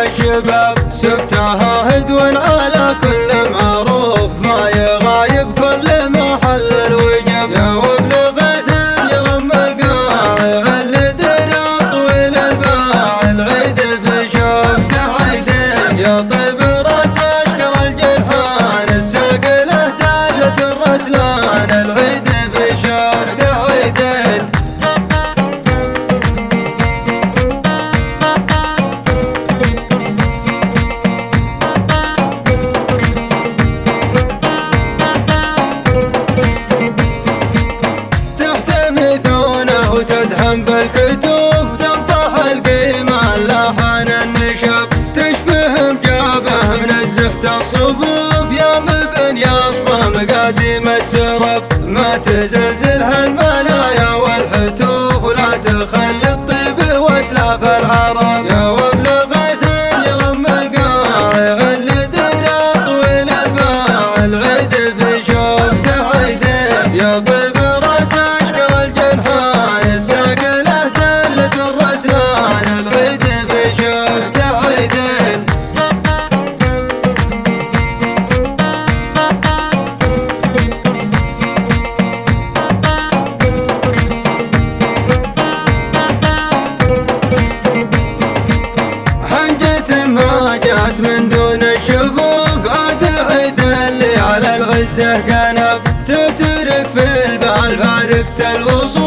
الشباب سكتها هدوء على كل معروف ما يغايب كل محل الوجب يا وابن غيث يرم القاع الدنا طويل الباع العيد في شوفته عيدين يا طيب راس اشكر الجنحان تساق له دالة الرسلان العيد في شوفته عيدين وتدهم بالكتوف تمطح القيمة اللحن النشب تشبه مجابه من الزحت الصفوف يا مبن يصبه مقاديم السرب ما تزلزلها المنايا والحتوف ولا تخلي الطيب واسلاف العرب يا وابن غيث يرم القاع الدنا طويل الباع العيد في شوفته عيدين يا طيب راس اشكر الجنحان تساق له دلة الرسلان العيد في شوفته عيدين حنجة ما جات من دون الشفوف عاد عيد اللي على العزة كنف تترك في البال فارقة الوصول